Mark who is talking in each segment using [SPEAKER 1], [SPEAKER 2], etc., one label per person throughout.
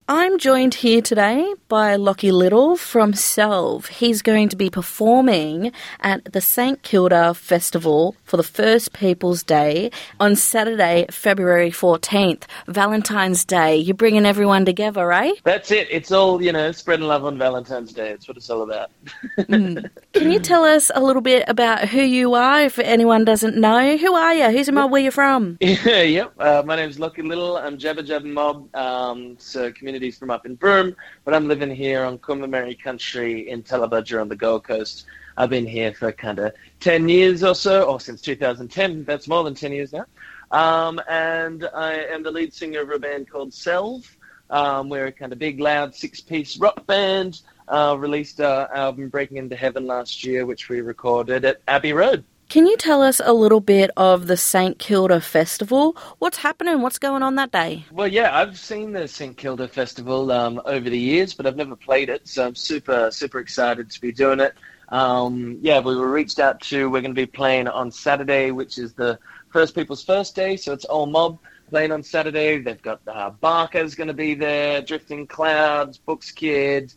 [SPEAKER 1] I'm joined here today by Lachie Little from Selve. He's going to be performing at the St Kilda Festival for the First Peoples Day on Saturday, February 14th, Valentine's Day. You're bringing everyone together, eh?
[SPEAKER 2] That's it. It's all, spreading love on Valentine's Day. It's what it's all about.
[SPEAKER 1] Can you tell us a little bit about who you are, if anyone doesn't know? Who are you? Who's Mob? Where you from?
[SPEAKER 2] Yep. My name's Lachie Little. I'm Jabba Jabba Mob. So communities from up in Broome, but I'm living here on Coomameri country in Tallebudgera on the Gold Coast. I've been here for kind of 10 years or so, or since 2010. That's more than 10 years now. And I am the lead singer of a band called Selve. We're a kind of big, loud, six-piece rock band. Released our album Breaking Into Heaven last year, which we recorded at Abbey Road.
[SPEAKER 1] Can you tell us a little bit of the St Kilda Festival? What's happening? What's going on that day?
[SPEAKER 2] Well, yeah, I've seen the St Kilda Festival over the years, but I've never played it, so I'm super, super excited to be doing it. We were reached out to. We're going to be playing on Saturday, which is the First People's First Day, so it's all mob playing on Saturday. They've got Barker's going to be there, Drifting Clouds, Books Kid,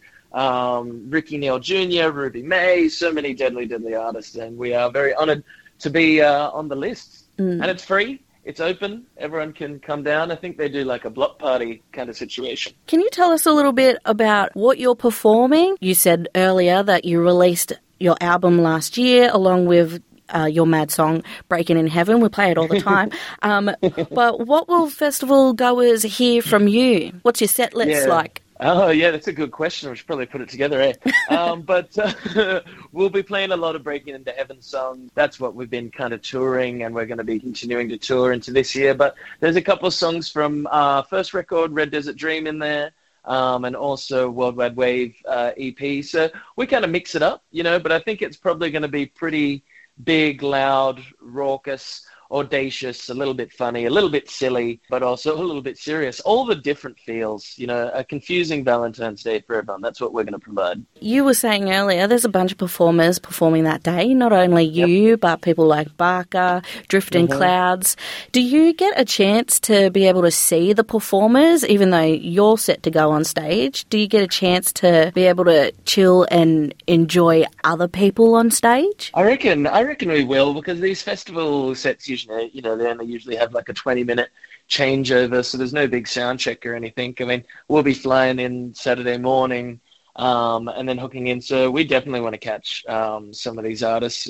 [SPEAKER 2] Ricky Neal Jr., Ruby May, so many deadly, deadly artists, and we are very honoured to be on the list. And it's free, it's open, everyone can come down. I think they do like a block party kind of situation.
[SPEAKER 1] Can you tell us a little bit about what you're performing? You said earlier that you released your album last year along with your mad song, Breaking in Heaven. We play it all the time. But what will festival goers hear from you? What's your set list like?
[SPEAKER 2] Oh, yeah, that's a good question. We should probably put it together, eh? But we'll be playing a lot of Breaking Into Heaven songs. That's what we've been kind of touring, and we're going to be continuing to tour into this year. But there's a couple of songs from our first record, Red Desert Dream, in there, and also World Wide Wave EP. So we kind of mix it up, but I think it's probably going to be pretty big, loud, raucous, audacious, a little bit funny, a little bit silly, but also a little bit serious. All the different feels, a confusing Valentine's Day for everyone. That's what we're going to provide.
[SPEAKER 1] You were saying earlier there's a bunch of performers performing that day, not only you, but people like Barker, Drifting Clouds. Do you get a chance to be able to see the performers, even though you're set to go on stage? Do you get a chance to be able to chill and enjoy other people on stage?
[SPEAKER 2] I reckon we will, because these festival sets usually, they only usually have like a 20-minute changeover, so there's no big sound check or anything. I mean, we'll be flying in Saturday morning and then hooking in, so we definitely want to catch some of these artists.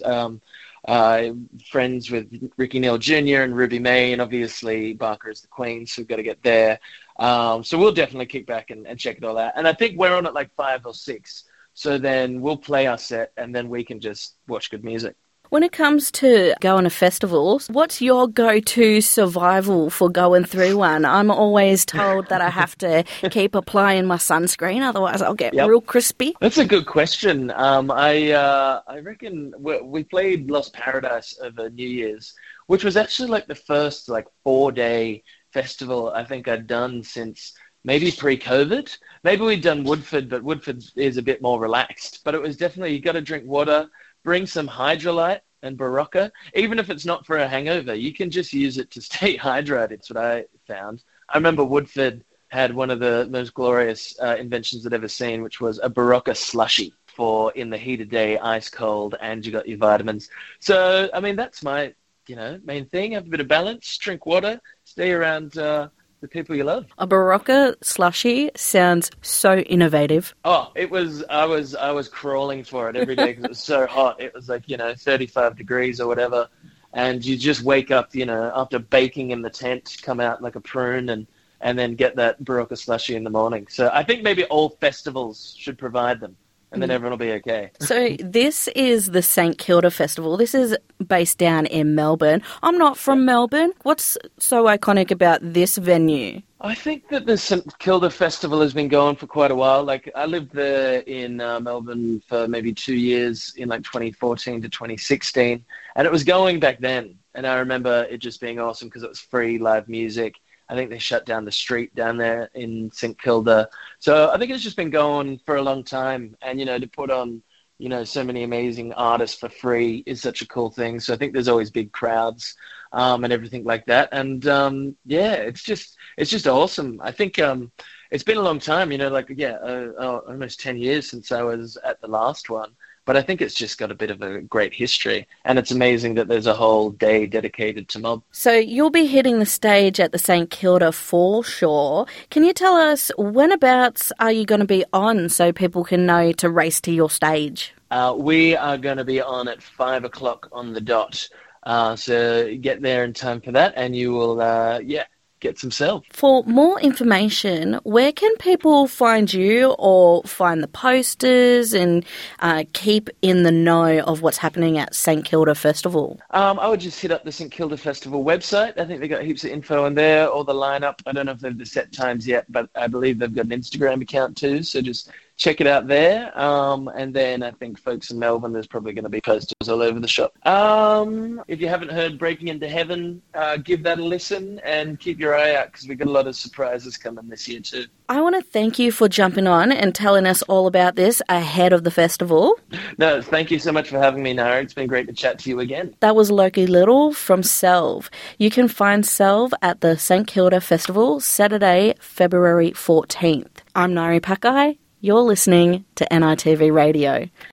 [SPEAKER 2] Friends with Ricky Neal Jr. and Ruby May, and obviously Barker is the Queen, so we've got to get there. So we'll definitely kick back and check it all out. And I think we're on at like 5 or 6, so then we'll play our set and then we can just watch good music.
[SPEAKER 1] When it comes to going to festivals, what's your go-to survival for going through one? I'm always told that I have to keep applying my sunscreen, otherwise I'll get real crispy.
[SPEAKER 2] That's a good question. I reckon we played Lost Paradise over New Year's, which was actually like the first 4-day festival I think I'd done since maybe pre-COVID. Maybe we'd done Woodford, but Woodford is a bit more relaxed. But it was definitely, you got to drink water, bring some Hydrolite and Barocca. Even if it's not for a hangover, you can just use it to stay hydrated. It's what I found. I remember Woodford had one of the most glorious inventions I'd ever seen, which was a Barocca slushy for in the heat of day, ice cold, and you got your vitamins. So, I mean, that's my, main thing. Have a bit of balance, drink water, stay around the people you love.
[SPEAKER 1] A Barocca slushy sounds so innovative.
[SPEAKER 2] Oh, it was. I was crawling for it every day because it was so hot. It was like 35 degrees or whatever, and you just wake up after baking in the tent, come out like a prune and then get that Barocca slushy in the morning. So I think maybe all festivals should provide them. And then everyone will be okay.
[SPEAKER 1] So this is the St Kilda Festival. This is based down in Melbourne. I'm not from Melbourne. What's so iconic about this venue?
[SPEAKER 2] I think that the St Kilda Festival has been going for quite a while. Like, I lived there in Melbourne for maybe 2 years in 2014 to 2016. And it was going back then. And I remember it just being awesome because it was free live music. I think they shut down the street down there in St Kilda. So I think it's just been going for a long time. And, to put on, so many amazing artists for free is such a cool thing. So I think there's always big crowds and everything like that. And it's just awesome. I think it's been a long time, almost 10 years since I was at the last one. But I think it's just got a bit of a great history. And it's amazing that there's a whole day dedicated to mob.
[SPEAKER 1] So you'll be hitting the stage at the St Kilda Foreshore. Can you tell us whenabouts are you going to be on so people can know to race to your stage?
[SPEAKER 2] We are going to be on at 5 o'clock on the dot. So get there in time for that and you will, get some self.
[SPEAKER 1] For more information, where can people find you or find the posters and keep in the know of what's happening at St Kilda Festival?
[SPEAKER 2] I would just hit up the St Kilda Festival website. I think they've got heaps of info in there, or the lineup. I don't know if they've the set times yet, but I believe they've got an Instagram account too, so just check it out there. And then I think folks in Melbourne, there's probably going to be posters all over the shop. If you haven't heard Breaking Into Heaven, give that a listen and keep your eye out because we've got a lot of surprises coming this year too.
[SPEAKER 1] I want to thank you for jumping on and telling us all about this ahead of the festival.
[SPEAKER 2] No, thank you so much for having me, Nara. It's been great to chat to you again.
[SPEAKER 1] That was Loki Little from Selv. You can find Selv at the St Kilda Festival, Saturday, February 14th. I'm Nari Pakai. You're listening to NITV Radio.